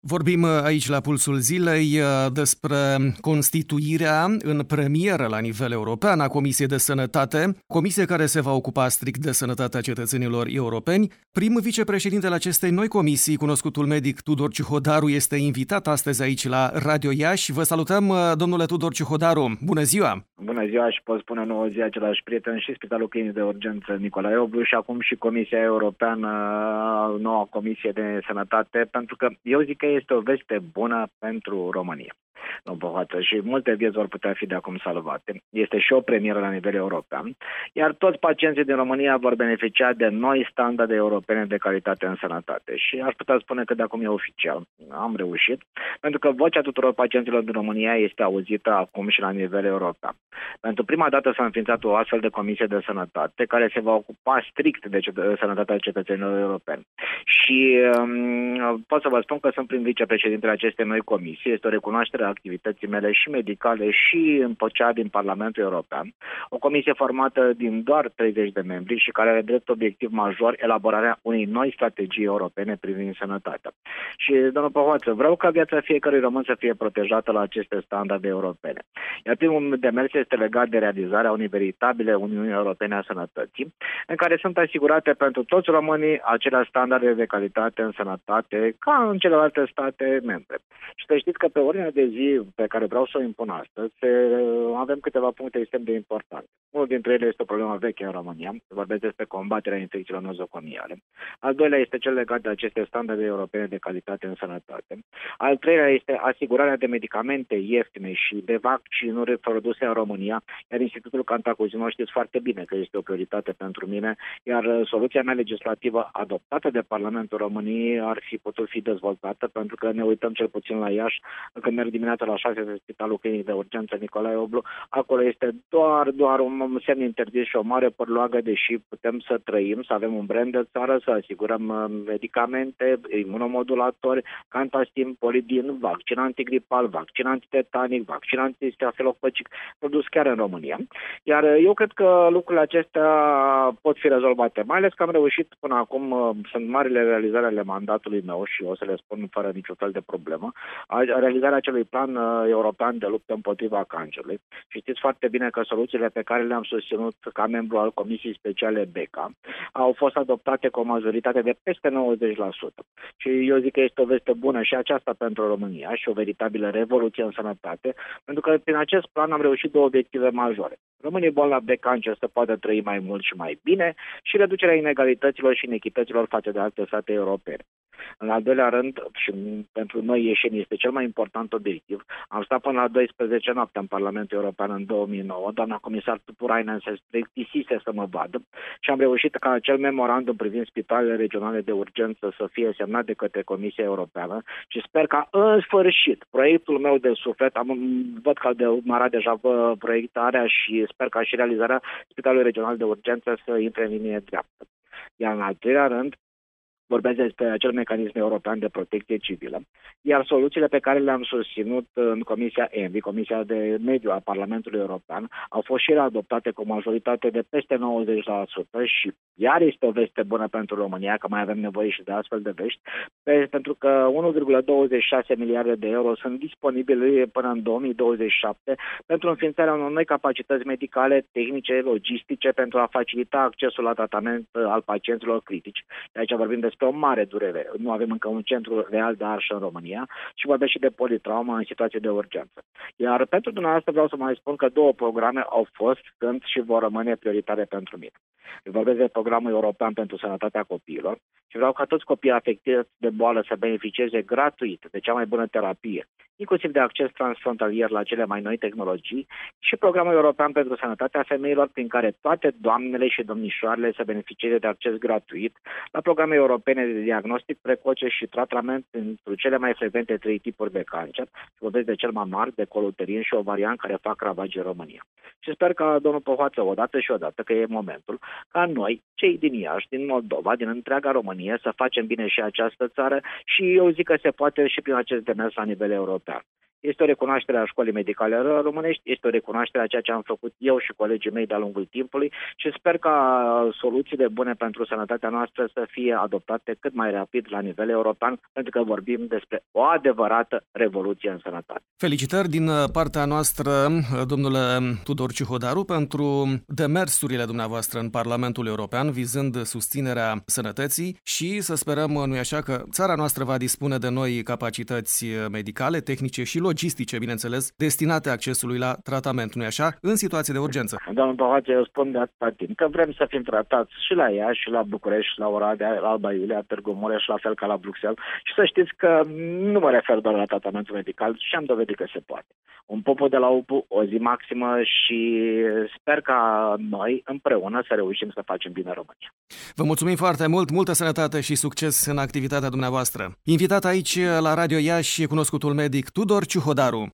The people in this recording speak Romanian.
Vorbim aici la Pulsul Zilei despre constituirea în premieră la nivel european a Comisiei de Sănătate, comisie care se va ocupa strict de sănătatea cetățenilor europeni. Prim vicepreședintele acestei noi comisii, cunoscutul medic Tudor Ciuhodaru, este invitat astăzi aici la Radio Iași. Vă salutăm, domnule Tudor Ciuhodaru. Bună ziua! Bună ziua și pot spune nouă zi același prieten și Spitalul Clinic de Urgență Nicolae Oblu și acum și Comisia Europeană, noua Comisie de Sănătate, pentru că eu zic că este o veste bună pentru România. Și multe vieți vor putea fi de acum salvate. Este și o premieră la nivel european, iar toți pacienții din România vor beneficia de noi standarde europene de calitate în sănătate. Și aș putea spune că de acum e oficial. Am reușit, pentru că vocea tuturor pacienților din România este auzită acum și la nivel european. Pentru prima dată s-a înființat o astfel de comisie de sănătate care se va ocupa strict de sănătatea cetățenilor europeni. Și pot să vă spun că sunt prim vicepreședintele acestei noi comisii. Este o recunoaștere a activității mele și medicale și în cea din Parlamentul European. O comisie formată din doar 30 de membri și care are drept obiectiv major elaborarea unei noi strategii europene privind sănătatea. Și, domnul Pohoață, vreau ca viața fiecărui român să fie protejată la aceste standarde europene. Iar primul demers este legat de realizarea unei veritabile Uniuni Europene a Sănătății, în care sunt asigurate pentru toți românii aceleași standarde de calitate în sănătate ca în celelalte state membre. Și să știți că pe ordinea de zi pe care vreau să o impun astăzi avem câteva puncte extrem de importante. Unul dintre ele este o problemă veche în România, vorbesc despre combaterea infecțiilor nozocomiale. Al doilea este cel legat de aceste standarde europene de calitate în sănătate. Al treilea este asigurarea de medicamente ieftine și de vaccinuri produse în România, iar Institutul Cantacuzino știți foarte bine că este o prioritate pentru mine, iar soluția mea legislativă adoptată de Parlamentul României ar fi putut fi dezvoltată, pentru că ne uităm cel puțin la Iași, când merg dimineața la 6 de Spitalul Clinic de Urgență Nicolae Oblu, acolo este doar un semn interzis și o mare părloagă, deși putem să trăim, să avem un brand de țară, să asigurăm medicamente, imunomodulatori, Cantastim, Polidin, vaccin antigripal, vaccin antitetanic, vaccin antistafilococic, produs chiar în România. Iar eu cred că lucrurile acestea pot fi rezolvate, mai ales că am reușit până acum, sunt marile realizări ale mandatului meu și o să le spun fără niciun fel de problemă, realizarea acelui plan european de luptă împotriva cancerului. Și știți foarte bine că soluțiile pe care le-am susținut ca membru al Comisiei Speciale BECA au fost adoptate cu o majoritate de peste 90%. Și eu zic că este o veste bună și aceasta pentru România și o veritabilă revoluție în sănătate, pentru că prin acest plan am reușit două obiective majore. Românii bolnavi de cancer să poată trăi mai mult și mai bine și reducerea inegalităților și inechităților față de alte state europene. În al doilea rând, și pentru noi ieșeni este cel mai important obiectiv, am stat până la 12 noaptea în Parlamentul European în 2009, doamna comisar Tupurainen se plictisise să mă vadă și am reușit ca acel memorandum privind spitalele regionale de urgență să fie semnat de către Comisia Europeană și sper ca în sfârșit proiectul meu de suflet, văd că de umarat deja proiectarea și sper ca și realizarea Spitalului Regional de Urgență să intre în linie dreaptă. Iar în al treilea rând, vorbesc despre acel mecanism european de protecție civilă, iar soluțiile pe care le-am susținut în Comisia ENVI, Comisia de Mediu a Parlamentului European, au fost și ele adoptate cu o majoritate de peste 90% și iar este o veste bună pentru România, că mai avem nevoie și de astfel de vești, pentru că 1,26 miliarde de euro sunt disponibili până în 2027 pentru înființarea unor noi capacități medicale, tehnice, logistice, pentru a facilita accesul la tratament al pacienților critici. De aici vorbim despre o mare durere. Nu avem încă un centru real de arșă în România și vorbesc și de politraumă în situație de urgență. Iar pentru dumneavoastră vreau să mai spun că două programe au fost, sunt și vor rămâne prioritare pentru mine. Eu vorbesc de programul european pentru sănătatea copiilor și vreau ca toți copiii afectați de boală să beneficieze gratuit de cea mai bună terapie, inclusiv de acces transfrontalier la cele mai noi tehnologii, și programul european pentru sănătatea femeilor, prin care toate doamnele și domnișoarele să beneficieze de acces gratuit la programe europene de diagnostic precoce și tratament pentru cele mai frecvente trei tipuri de cancer. Vorbesc de cel mamar, de coluterin și ovarian, care fac ravagii în România. Și sper că domnul Pohoață, odată și odată, că e momentul, ca noi, cei din Iași, din Moldova, din întreaga Românie, să facem bine și această țară și eu zic că se poate și prin acest demers la nivel european. Este o recunoaștere a școlii medicale românești, este o recunoaștere a ceea ce am făcut eu și colegii mei de-a lungul timpului și sper ca soluțiile bune pentru sănătatea noastră să fie adoptate cât mai rapid la nivel european, pentru că vorbim despre o adevărată revoluție în sănătate. Felicitări din partea noastră, domnule Tudor Ciuhodaru, pentru demersurile dumneavoastră în Parlamentul European vizând susținerea sănătății și să sperăm, nu-i așa, că țara noastră va dispune de noi capacități medicale, tehnice și logistice, bineînțeles, destinate accesului la tratament, nu-i așa, în situații de urgență. Domnul Pahace, eu spun de atâta timp că vrem să fim tratați și la Iași, și la București, și la Oradea, la Alba Iulia, Târgu Mureș, la fel ca la Bruxelles. Și să știți că nu mă refer doar la tratamentul medical și am dovedit că se poate. Un popo de la UPU, o zi maximă și sper ca noi împreună să reușim să facem bine România. Vă mulțumim foarte mult, multă sănătate și succes în activitatea dumneavoastră. Invitat aici la Radio Iași, cunoscutul medic Tudor Ciuhodaru.